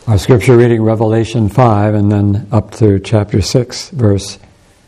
Our scripture reading, Revelation 5, and then up through chapter 6, verse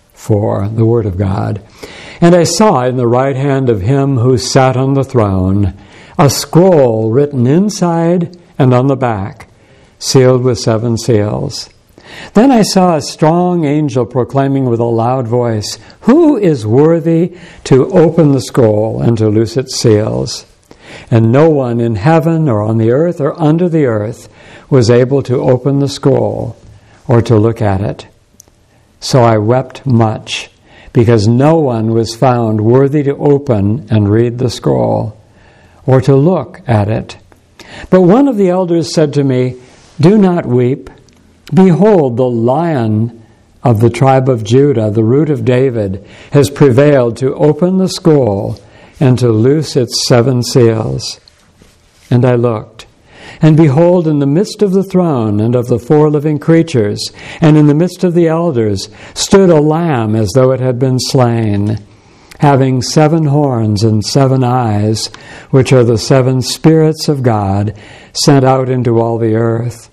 4, the Word of God. And I saw in the right hand of him who sat on the throne a scroll written inside and on the back, sealed with 7 seals. Then I saw a strong angel proclaiming with a loud voice, "Who is worthy to open the scroll and to loose its seals?" And no one in heaven or on the earth or under the earth was able to open the scroll or to look at it. So I wept much, because no one was found worthy to open and read the scroll or to look at it. But one of the elders said to me, "Do not weep. Behold, the Lion of the tribe of Judah, the Root of David, has prevailed to open the scroll and to loose its 7 seals." And I looked, and behold, in the midst of the throne and of the 4 living creatures, and in the midst of the elders, stood a lamb as though it had been slain, having 7 horns and 7 eyes, which are the 7 spirits of God sent out into all the earth.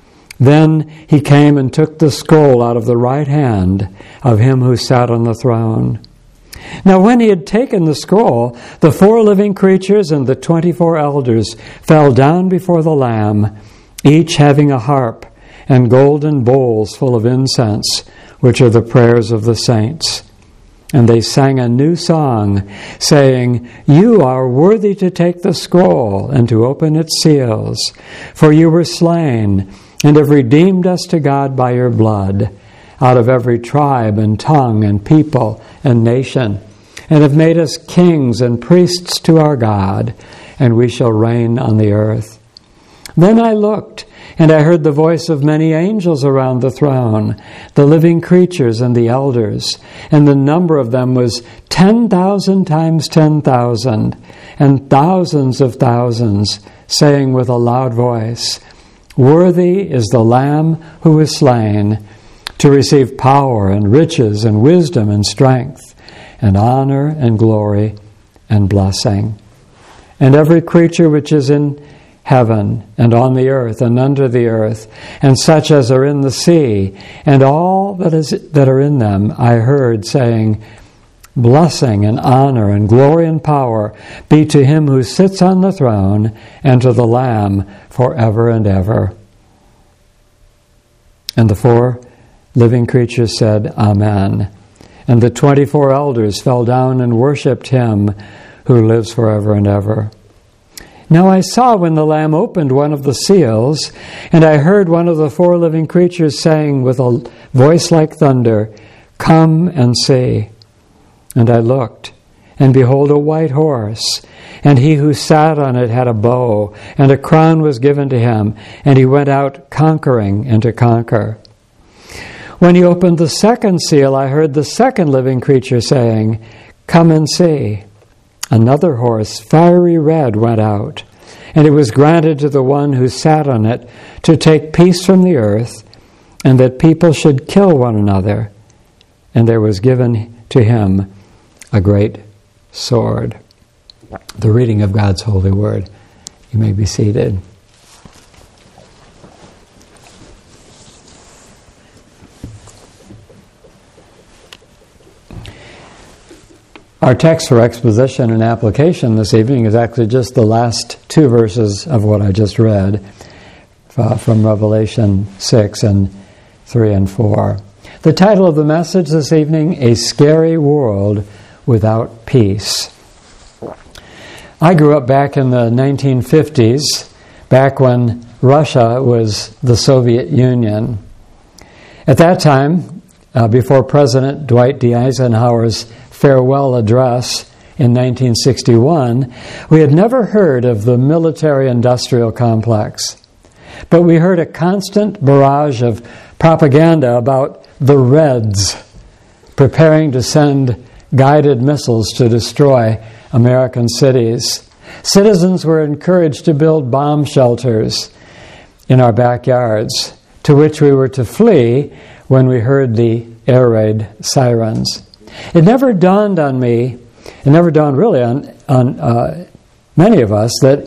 Then he came and took the scroll out of the right hand of him who sat on the throne. Now when he had taken the scroll, the 4 living creatures and the 24 elders fell down before the Lamb, each having a harp and golden bowls full of incense, which are the prayers of the saints. And they sang a new song, saying, "You are worthy to take the scroll and to open its seals, for you were slain and have redeemed us to God by your blood, out of every tribe and tongue and people and nation, and have made us kings and priests to our God, and we shall reign on the earth." Then I looked, and I heard the voice of many angels around the throne, the living creatures and the elders, and the number of them was 10,000 times 10,000, and thousands of thousands, saying with a loud voice, "Worthy is the Lamb who was slain, to receive power and riches and wisdom and strength and honor and glory and blessing." And every creature which is in heaven and on the earth and under the earth, and such as are in the sea, and all that are in them, I heard saying, "Blessing and honor and glory and power be to him who sits on the throne and to the Lamb forever and ever." And the 4 living creatures said, "Amen." And the 24 elders fell down and worshipped him who lives forever and ever. Now I saw when the Lamb opened one of the seals, and I heard one of the 4 living creatures saying with a voice like thunder, "Come and see." And I looked, and behold, a white horse, and he who sat on it had a bow, and a crown was given to him, and he went out conquering and to conquer. When he opened the 2nd seal, I heard the 2nd living creature saying, "Come and see." Another horse, fiery red, went out, and it was granted to the one who sat on it to take peace from the earth, and that people should kill one another. And there was given to him a great sword. The reading of God's holy word. You may be seated. Our text for exposition and application this evening is actually just the last 2 verses of what I just read from Revelation 6 and 3 and 4. The title of the message this evening, A Scary World Without Peace. I grew up back in the 1950s, back when Russia was the Soviet Union. At that time, before President Dwight D. Eisenhower's farewell address in 1961, we had never heard of the military-industrial complex. But we heard a constant barrage of propaganda about the Reds preparing to send guided missiles to destroy American cities. Citizens were encouraged to build bomb shelters in our backyards, to which we were to flee when we heard the air raid sirens. It never dawned on me, it never dawned really on many of us, that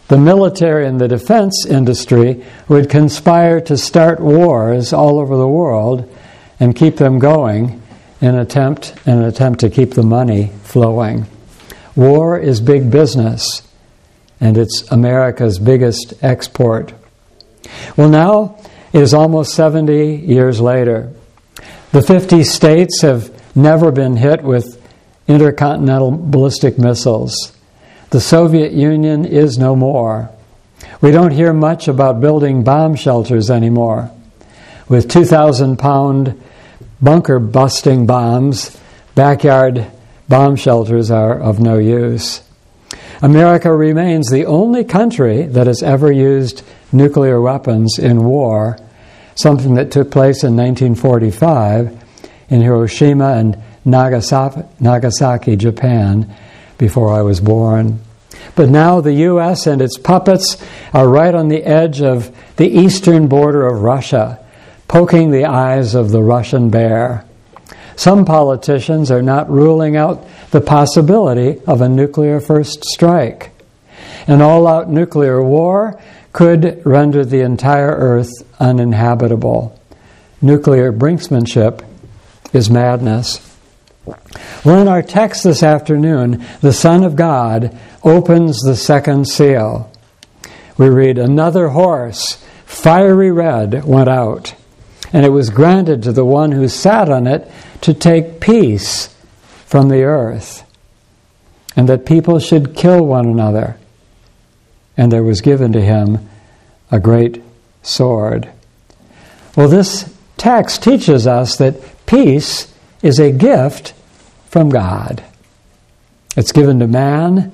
the military and the defense industry would conspire to start wars all over the world and keep them going in an attempt to keep the money flowing. War is big business, and it's America's biggest export. Well, now it is almost 70 years later. The 50 states have never been hit with intercontinental ballistic missiles. The Soviet Union is no more. We don't hear much about building bomb shelters anymore. With 2,000-pound bunker-busting bombs, backyard bomb shelters are of no use. America remains the only country that has ever used nuclear weapons in war, something that took place in 1945 in Hiroshima and Nagasaki, Japan, before I was born. But now the U.S. and its puppets are right on the edge of the eastern border of Russia, poking the eyes of the Russian bear. Some politicians are not ruling out the possibility of a nuclear first strike. An all-out nuclear war could render the entire Earth uninhabitable. Nuclear brinksmanship is madness. Well, in our text this afternoon, the Son of God opens the second seal. We read, "Another horse, fiery red, went out, and it was granted to the one who sat on it to take peace from the earth, and that people should kill one another. And there was given to him a great sword." Well, this text teaches us that peace is a gift from God. It's given to man.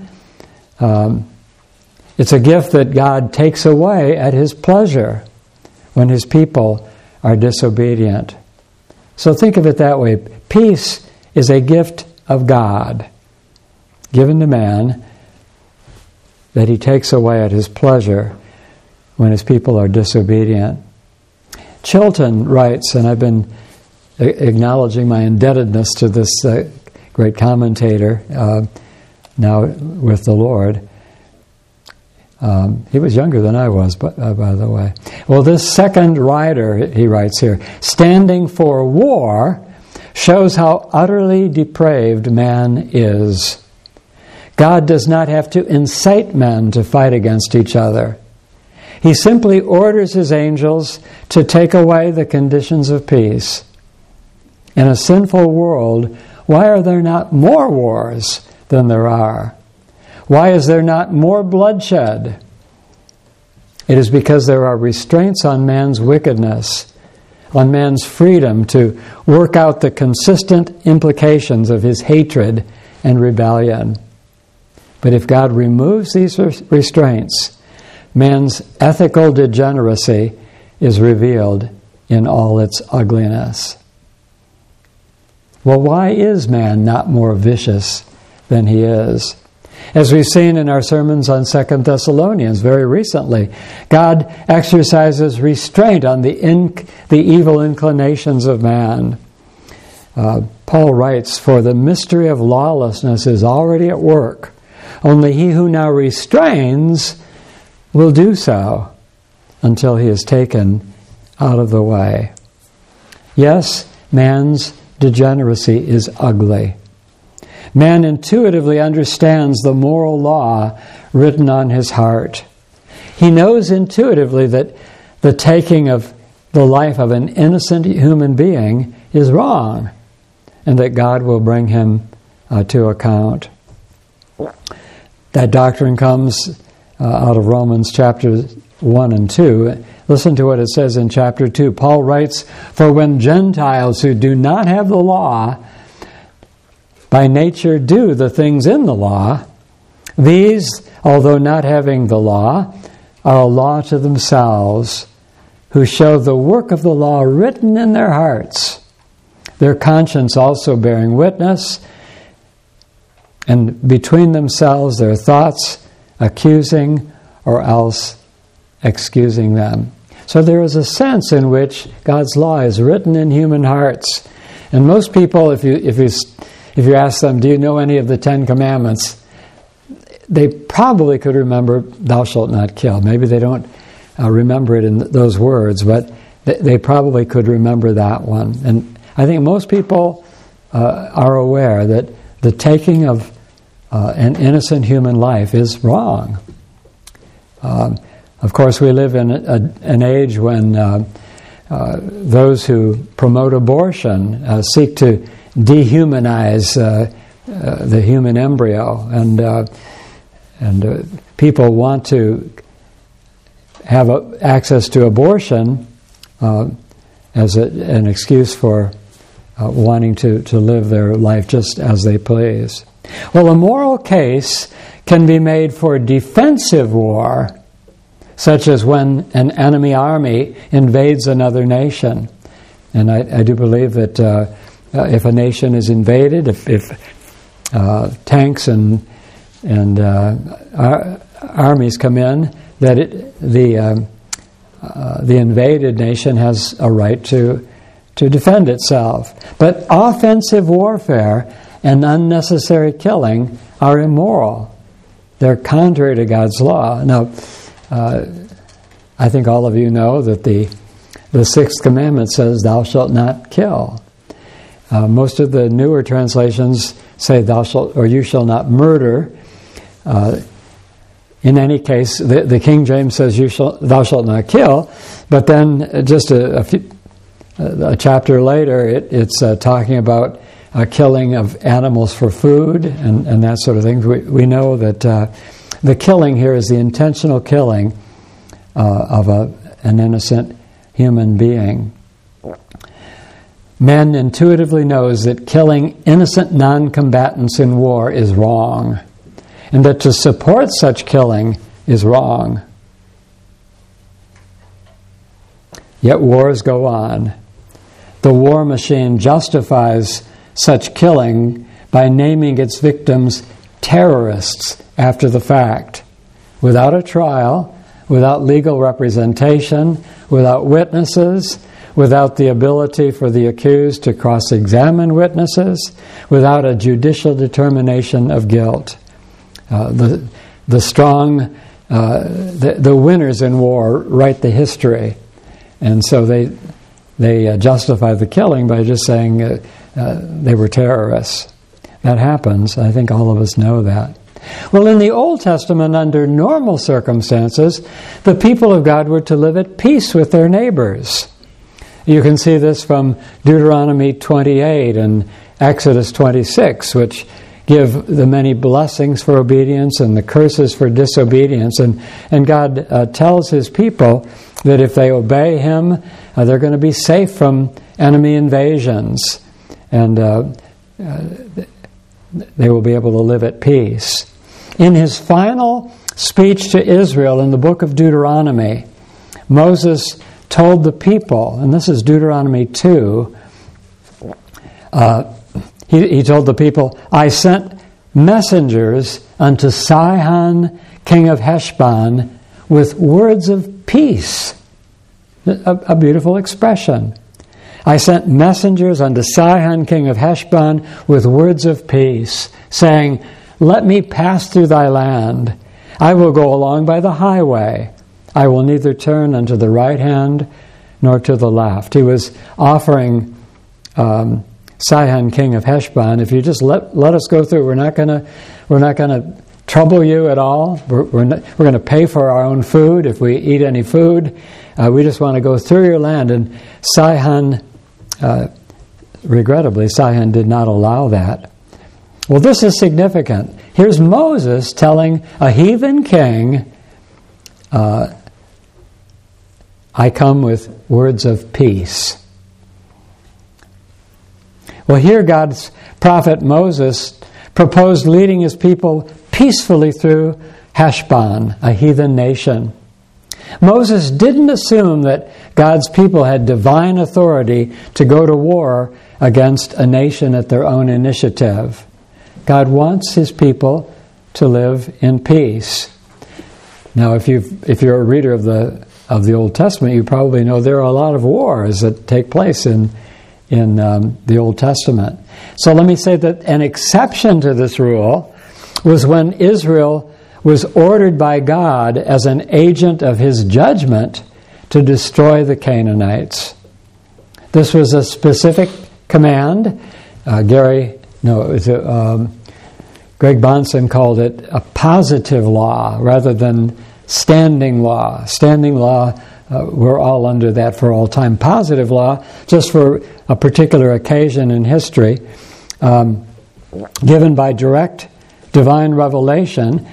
It's a gift that God takes away at His pleasure when His people are disobedient. So think of it that way. Peace is a gift of God, given to man, that He takes away at His pleasure when His people are disobedient. Chilton writes, and I've been acknowledging my indebtedness to this great commentator, now with the Lord. He was younger than I was, by the way. Well, this second rider, he writes here, standing for war shows how utterly depraved man is. God does not have to incite men to fight against each other. He simply orders His angels to take away the conditions of peace. In a sinful world, why are there not more wars than there are? Why is there not more bloodshed? It is because there are restraints on man's wickedness, on man's freedom to work out the consistent implications of his hatred and rebellion. But if God removes these restraints, man's ethical degeneracy is revealed in all its ugliness. Well, why is man not more vicious than he is? As we've seen in our sermons on 2 Thessalonians very recently, God exercises restraint on the evil inclinations of man. Paul writes, "For the mystery of lawlessness is already at work. Only he who now restrains will do so until he is taken out of the way." Yes, man's degeneracy is ugly. Man intuitively understands the moral law written on his heart. He knows intuitively that the taking of the life of an innocent human being is wrong, and that God will bring him to account. That doctrine comes out of Romans chapters 1 and 2. Listen to what it says in chapter 2. Paul writes, "For when Gentiles who do not have the law by nature do the things in the law, these, although not having the law, are a law to themselves, who show the work of the law written in their hearts, their conscience also bearing witness, and between themselves their thoughts accusing or else excusing them." So there is a sense in which God's law is written in human hearts. And most people, if you ask them, "Do you know any of the 10 Commandments?" they probably could remember "Thou shalt not kill." Maybe they don't remember it in those words, but they probably could remember that one. And I think most people are aware that the taking of an innocent human life is wrong. Of course, we live in an age when those who promote abortion seek to dehumanize the human embryo, and people want to have access to abortion as an excuse for wanting to live their life just as they please. Well, a moral case can be made for defensive war, such as when an enemy army invades another nation. And I do believe that if a nation is invaded, if tanks and armies come in, that the invaded nation has a right to defend itself. But offensive warfare and unnecessary killing are immoral. They're contrary to God's law. Now, I think all of you know that the sixth commandment says, "Thou shalt not kill." Most of the newer translations say, "Thou shalt," or "You shall not murder." In any case, the King James says, "Thou shalt not kill," but then just a chapter later, it's talking about killing of animals for food and that sort of thing. We know that the killing here is the intentional killing of an innocent human being. Man intuitively knows that killing innocent non-combatants in war is wrong, and that to support such killing is wrong. Yet wars go on. The war machine justifies such killing by naming its victims terrorists after the fact, without a trial, without legal representation, without witnesses, without the ability for the accused to cross-examine witnesses, without a judicial determination of guilt. The strong, the winners in war write the history, and so they justify the killing by just saying they were terrorists. That happens. I think all of us know that. Well, in the Old Testament, under normal circumstances, the people of God were to live at peace with their neighbors. You can see this from Deuteronomy 28 and Exodus 26, which give the many blessings for obedience and the curses for disobedience. And God tells His people that if they obey Him, they're going to be safe from enemy invasions. And they will be able to live at peace. In his final speech to Israel in the book of Deuteronomy, Moses told the people, and this is Deuteronomy 2, he told the people, "I sent messengers unto Sihon, king of Heshbon, with words of peace." A beautiful expression. "I sent messengers unto Sihon, king of Heshbon, with words of peace, saying, Let me pass through thy land. I will go along by the highway. I will neither turn unto the right hand nor to the left." He was offering Sihon, king of Heshbon, if you just let us go through, we're not going to trouble you at all. We're going to pay for our own food if we eat any food. We just want to go through your land. And Sihon, regrettably, Sihon did not allow that. Well, this is significant. Here's Moses telling a heathen king, "I come with words of peace." Well, here God's prophet Moses proposed leading his people peacefully through Heshbon, a heathen nation. Moses didn't assume that God's people had divine authority to go to war against a nation at their own initiative. God wants His people to live in peace. Now, if you're a reader of the Old Testament, you probably know there are a lot of wars that take place in the Old Testament. So let me say that an exception to this rule was when Israel was ordered by God as an agent of his judgment to destroy the Canaanites. This was a specific command. Greg Bahnsen called it a positive law rather than standing law. Standing law, we're all under that for all time. Positive law, just for a particular occasion in history, given by direct divine revelation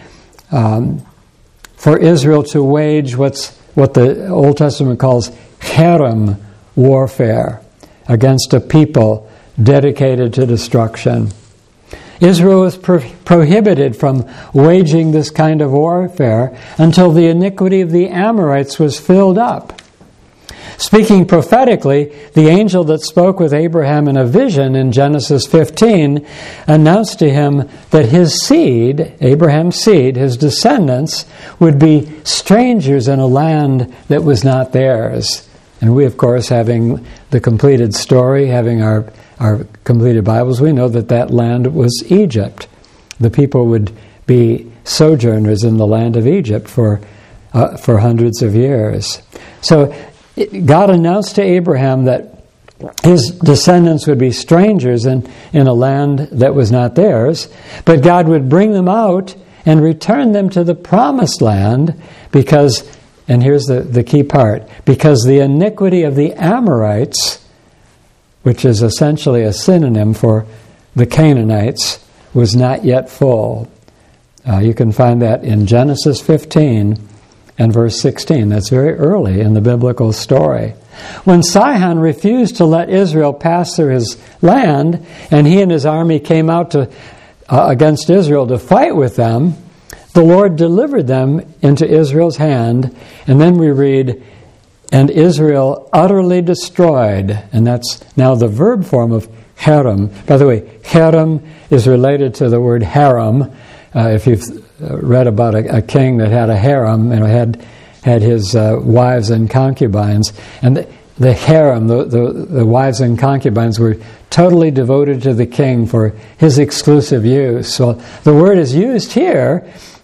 for Israel to wage what the Old Testament calls herem warfare against a people dedicated to destruction. Israel was prohibited from waging this kind of warfare until the iniquity of the Amorites was filled up. Speaking prophetically, the angel that spoke with Abraham in a vision in Genesis 15 announced to him that his seed, Abraham's seed, his descendants, would be strangers in a land that was not theirs. And we, of course, having the completed story, having our completed Bibles, we know that land was Egypt. The people would be sojourners in the land of Egypt for hundreds of years. So God announced to Abraham that his descendants would be strangers in a land that was not theirs, but God would bring them out and return them to the promised land because, and here's the key part, because the iniquity of the Amorites, which is essentially a synonym for the Canaanites, was not yet full. You can find that in Genesis 15 and verse 16. That's very early in the biblical story. When Sihon refused to let Israel pass through his land, and he and his army came out against Israel to fight with them, the Lord delivered them into Israel's hand. And then we read, and Israel utterly destroyed. And that's now the verb form of herem. By the way, herem is related to the word harem. If you've read about a king that had a harem and had his wives and concubines, and the harem, the wives and concubines, were totally devoted to the king for his exclusive use. So the word is used here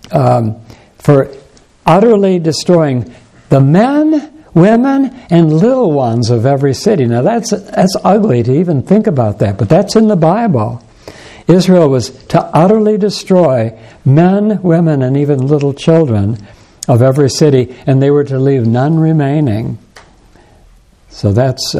for utterly destroying the men, women, and little ones of every city. Now that's ugly to even think about that, but that's in the Bible. Israel was to utterly destroy men, women, and even little children of every city, and they were to leave none remaining. So that's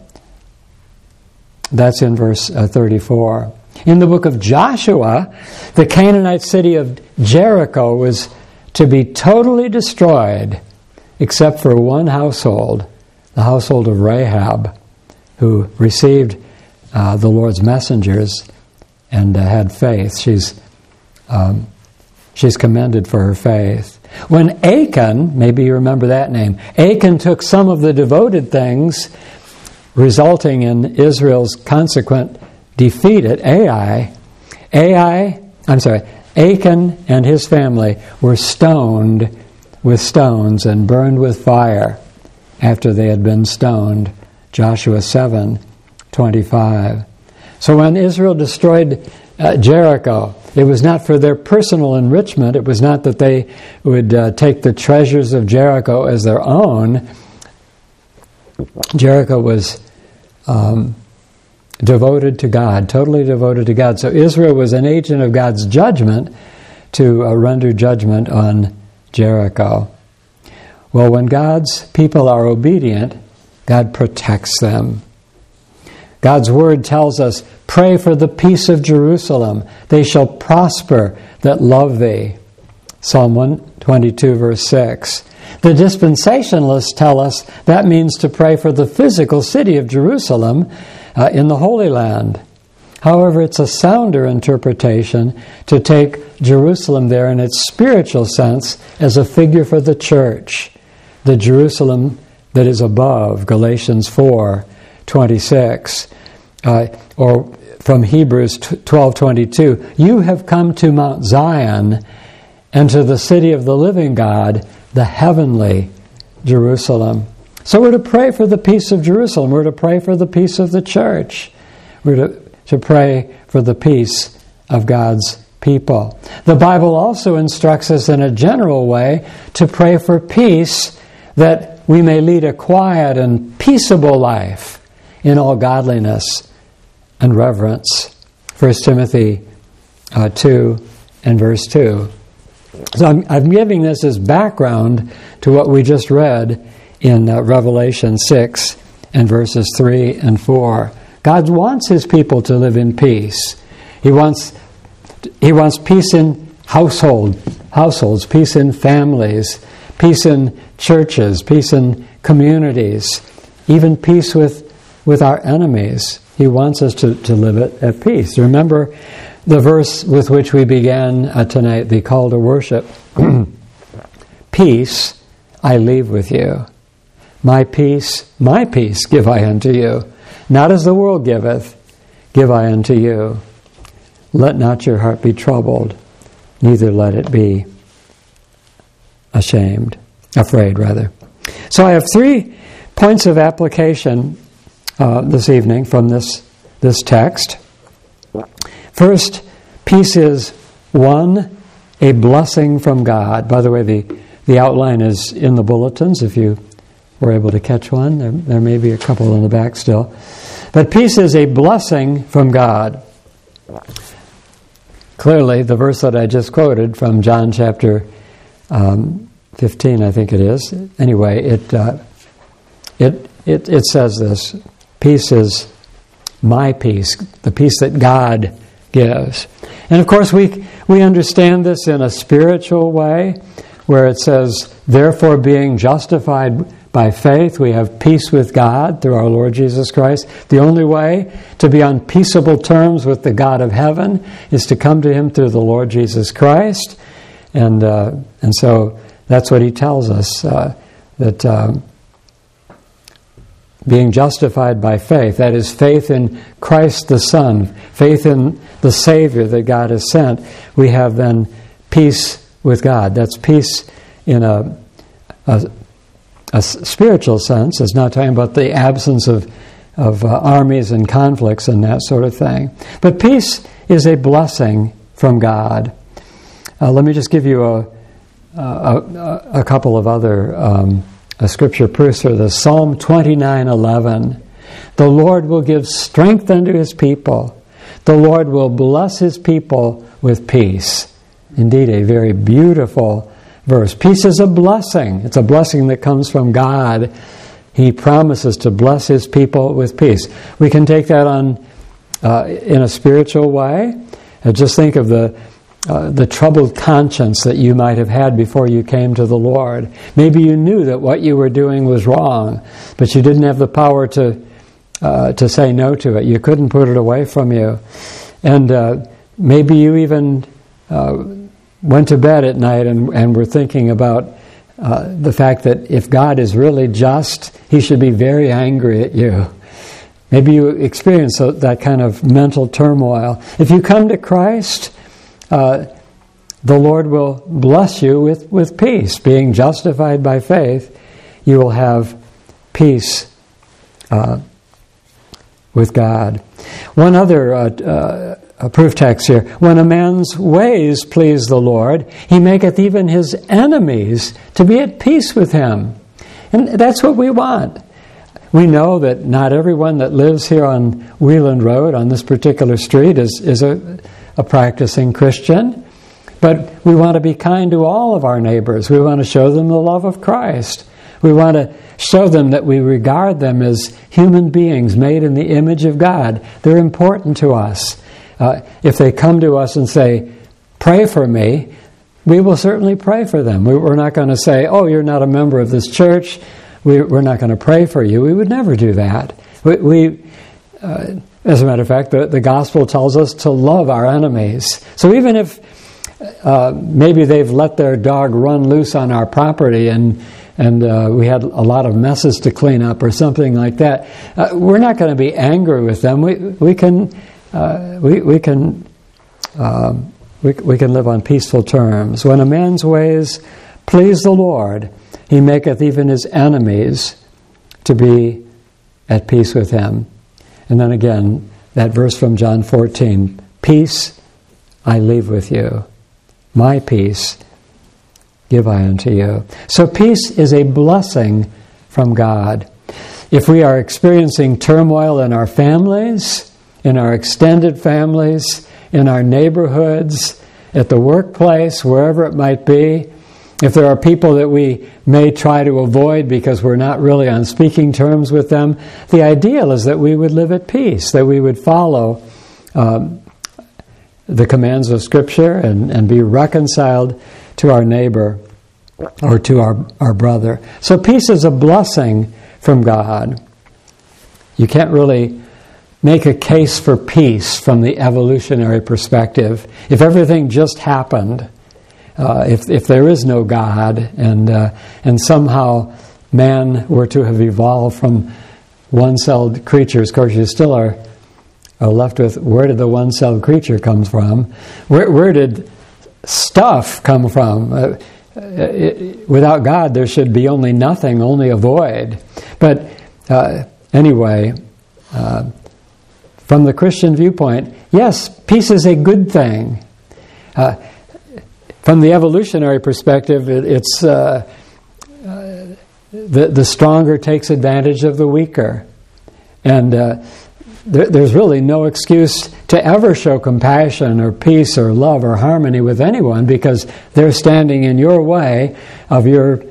in verse 34. In the book of Joshua, the Canaanite city of Jericho was to be totally destroyed, except for one household, the household of Rahab, who received the Lord's messengers and had faith. She's commended for her faith. When Achan, maybe you remember that name, Achan took some of the devoted things, resulting in Israel's consequent defeat at Achan and his family were stoned with stones and burned with fire after they had been stoned. Joshua 7:25. So when Israel destroyed Jericho, it was not for their personal enrichment. It was not that they would take the treasures of Jericho as their own. Jericho was devoted to God, totally devoted to God. So Israel was an agent of God's judgment to render judgment on Jericho. Well, when God's people are obedient, God protects them. God's word tells us, pray for the peace of Jerusalem. They shall prosper that love thee. Psalm 122, verse 6. The dispensationalists tell us that means to pray for the physical city of Jerusalem in the Holy Land. However, it's a sounder interpretation to take Jerusalem there in its spiritual sense as a figure for the church, the Jerusalem that is above, Galatians 4:26, or from Hebrews 12:22, you have come to Mount Zion and to the city of the living God, the heavenly Jerusalem. So we're to pray for the peace of Jerusalem. We're to pray for the peace of the church. We're to pray for the peace of God's people. The Bible also instructs us in a general way to pray for peace, that we may lead a quiet and peaceable life in all godliness and reverence. 1 Timothy 2 and verse 2. So I'm giving this as background to what we just read in Revelation 6 and verses 3 and 4. God wants His people to live in peace. He wants peace in households, peace in families, peace in churches, peace in communities, even peace with our enemies. He wants us to live at peace. Remember the verse with which we began tonight, the call to worship. Peace I leave with you. My peace give I unto you. Not as the world giveth, give I unto you. Let not your heart be troubled, neither let it be afraid. So I have 3 points of application this evening from this text. First, peace is 1, a blessing from God. By the way, the outline is in the bulletins if you were able to catch one. There may be a couple in the back still. But peace is a blessing from God. Clearly, the verse that I just quoted from John chapter 15, I think it is. Anyway, it says this: peace is my peace, the peace that God gives. And of course, we understand this in a spiritual way, where it says, therefore, being justified by faith, we have peace with God through our Lord Jesus Christ. The only way to be on peaceable terms with the God of heaven is to come to Him through the Lord Jesus Christ. And so that's what He tells us, that being justified by faith, that is faith in Christ the Son, faith in the Savior that God has sent, we have then peace with God. That's peace in a spiritual sense. It's not talking about the absence of armies and conflicts and that sort of thing. But peace is a blessing from God. Let me just give you a couple of other scripture proofs for this. Psalm 29:11. The Lord will give strength unto His people. The Lord will bless His people with peace. Indeed, a very beautiful verse. Peace is a blessing. It's a blessing that comes from God. He promises to bless His people with peace. We can take that on in a spiritual way. Just think of the troubled conscience that you might have had before you came to the Lord. Maybe you knew that what you were doing was wrong, but you didn't have the power to say no to it. You couldn't put it away from you. And maybe you even went to bed at night and were thinking about the fact that if God is really just, He should be very angry at you. Maybe you experience that kind of mental turmoil. If you come to Christ, the Lord will bless you with peace. Being justified by faith, you will have peace with God. One other proof text here. When a man's ways please the Lord, He maketh even his enemies to be at peace with him. And that's what we want. We know that not everyone that lives here on Wheeland Road, on this particular street, is a practicing Christian. But we want to be kind to all of our neighbors. We want to show them the love of Christ. We want to show them that we regard them as human beings made in the image of God. They're important to us. If they come to us and say, pray for me, we will certainly pray for them. We're not going to say, oh, you're not a member of this church, we're not going to pray for you. We would never do that. As a matter of fact, the gospel tells us to love our enemies. So even if maybe they've let their dog run loose on our property and we had a lot of messes to clean up or something like that, we're not going to be angry with them. We can live on peaceful terms. When a man's ways please the Lord, He maketh even his enemies to be at peace with him. And then again, that verse from John 14, peace I leave with you. My peace give I unto you. So peace is a blessing from God. If we are experiencing turmoil in our families, in our extended families, in our neighborhoods, at the workplace, wherever it might be, if there are people that we may try to avoid because we're not really on speaking terms with them, the ideal is that we would live at peace, that we would follow the commands of Scripture and be reconciled to our neighbor or to our brother. So peace is a blessing from God. You can't really make a case for peace from the evolutionary perspective. If everything just happened, if there is no God, and somehow man were to have evolved from one-celled creatures, of course you still are left with, where did the one-celled creature come from? Where did stuff come from? Without God, there should be only nothing, only a void. But anyway, from the Christian viewpoint, yes, peace is a good thing. From the evolutionary perspective, it's the stronger takes advantage of the weaker. And there's really no excuse to ever show compassion or peace or love or harmony with anyone because they're standing in your way of your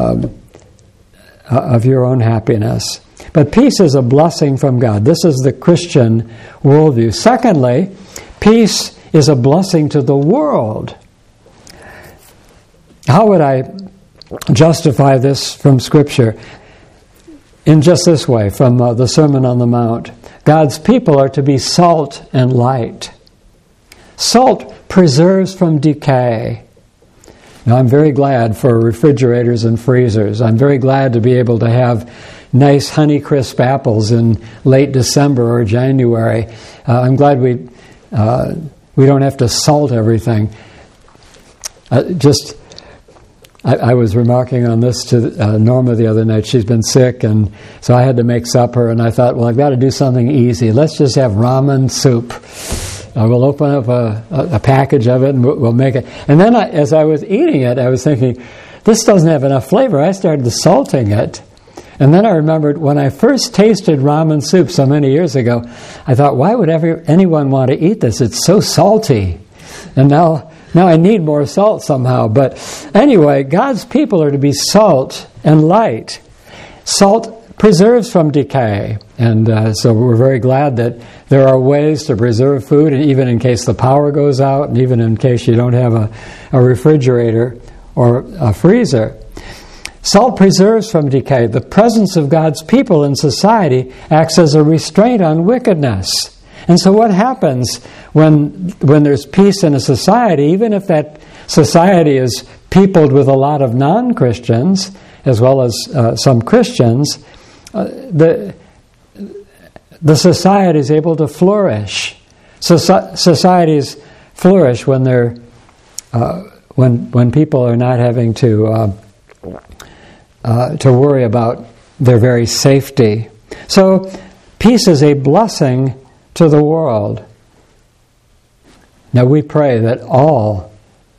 own happiness. But peace is a blessing from God. This is the Christian worldview. Secondly, peace is a blessing to the world. How would I justify this from Scripture? In just this way, from the Sermon on the Mount. God's people are to be salt and light. Salt preserves from decay. Now, I'm very glad for refrigerators and freezers. I'm very glad to be able to have nice Honeycrisp apples in late December or January. I'm glad we don't have to salt everything. I was remarking on this to Norma the other night. She's been sick, and so I had to make supper, and I thought, well, I've got to do something easy. Let's just have ramen soup. We'll open up a package of it, and we'll make it. And then as I was eating it, I was thinking, this doesn't have enough flavor. I started salting it. And then I remembered when I first tasted ramen soup so many years ago, I thought, why would anyone want to eat this? It's so salty. And now I need more salt somehow. But anyway, God's people are to be salt and light. Salt preserves from decay. And so we're very glad that there are ways to preserve food, and even in case the power goes out, and even in case you don't have a refrigerator or a freezer. Salt preserves from decay. The presence of God's people in society acts as a restraint on wickedness. And so what happens when there's peace in a society, even if that society is peopled with a lot of non-Christians, as well as some Christians, the society is able to flourish. Societies flourish when they're when people are not having to worry about their very safety. So peace is a blessing to the world. Now we pray that all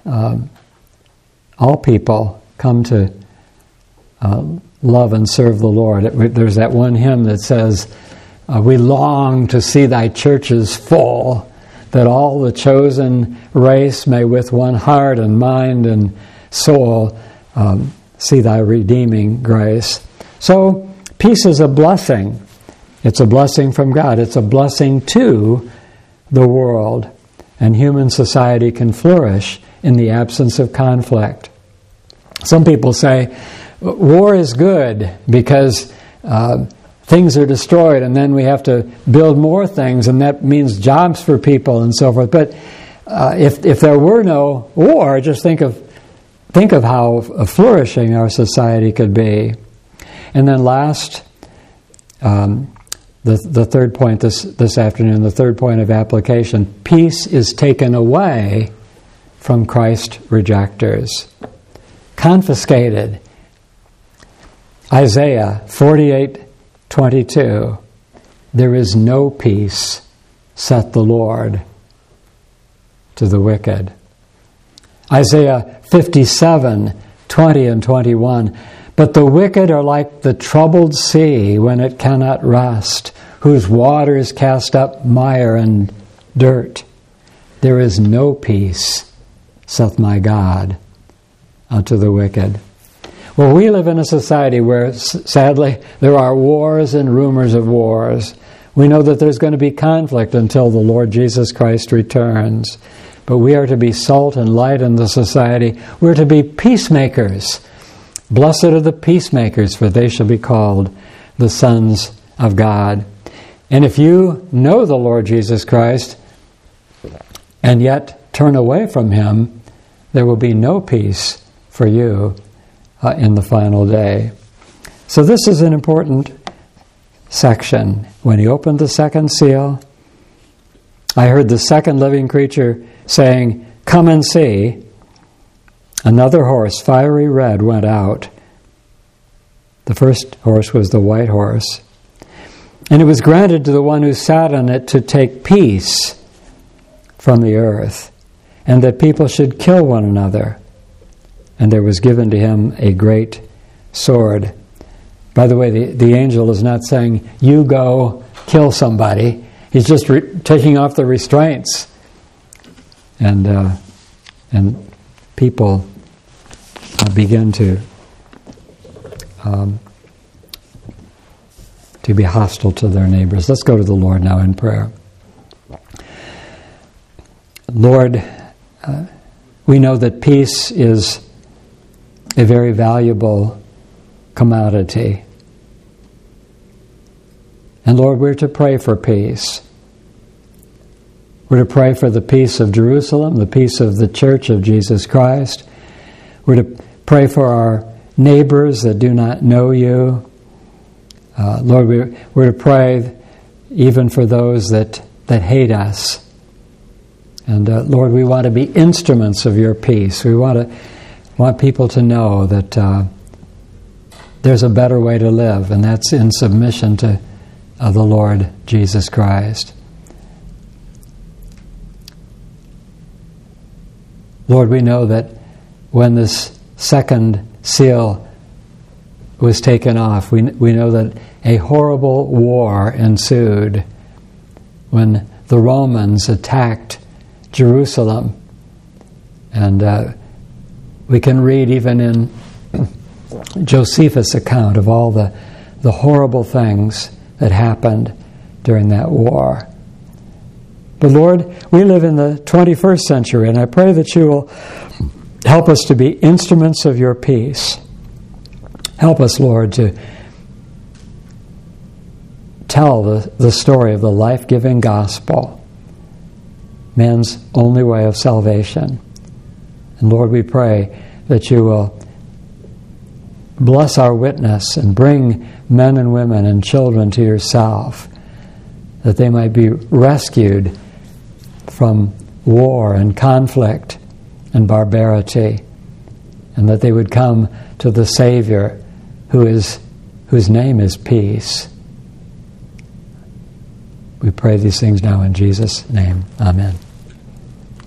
people come to love and serve the Lord. There's that one hymn that says, we long to see thy churches full, that all the chosen race may with one heart and mind and soul see thy redeeming grace. So peace is a blessing. It's a blessing from God. It's a blessing to the world. And human society can flourish in the absence of conflict. Some people say, war is good because things are destroyed and then we have to build more things and that means jobs for people and so forth. But if there were no war, just think of how flourishing our society could be. And then last, the third point this afternoon, the third point of application, peace is taken away from Christ rejectors. Confiscated. Isaiah 48:22. There is no peace, saith the Lord, to the wicked. Isaiah 57:20 and 21. But the wicked are like the troubled sea when it cannot rest, whose waters cast up mire and dirt. There is no peace, saith my God, unto the wicked. Well, we live in a society where, sadly, there are wars and rumors of wars. We know that there's going to be conflict until the Lord Jesus Christ returns. But we are to be salt and light in the society. We're to be peacemakers. Blessed are the peacemakers, for they shall be called the sons of God. And if you know the Lord Jesus Christ and yet turn away from Him, there will be no peace for you in the final day. So this is an important section. When He opened the second seal, I heard the second living creature saying, "Come and see." Another horse, fiery red, went out. The first horse was the white horse. And it was granted to the one who sat on it to take peace from the earth, and that people should kill one another. And there was given to him a great sword. By the way, the angel is not saying, "You go kill somebody." He's just taking off the restraints. And people begin to be hostile to their neighbors. Let's go to the Lord now in prayer. Lord, we know that peace is a very valuable commodity. And Lord, we're to pray for peace. We're to pray for the peace of Jerusalem, the peace of the Church of Jesus Christ. We're to pray for our neighbors that do not know you. Lord, we're to pray even for those that hate us. And Lord, we want to be instruments of your peace. We want people to know that there's a better way to live, and that's in submission to the Lord Jesus Christ. Lord, we know that when this second seal was taken off, we know that a horrible war ensued when the Romans attacked Jerusalem. And we can read even in Josephus' account of all the horrible things that happened during that war. But Lord, we live in the 21st century, and I pray that you will help us to be instruments of your peace. Help us, Lord, to tell the story of the life-giving gospel, man's only way of salvation. And Lord, we pray that you will bless our witness and bring men and women and children to yourself, that they might be rescued from war and conflict and barbarity, and that they would come to the Savior whose name is peace. We pray these things now in Jesus' name. Amen.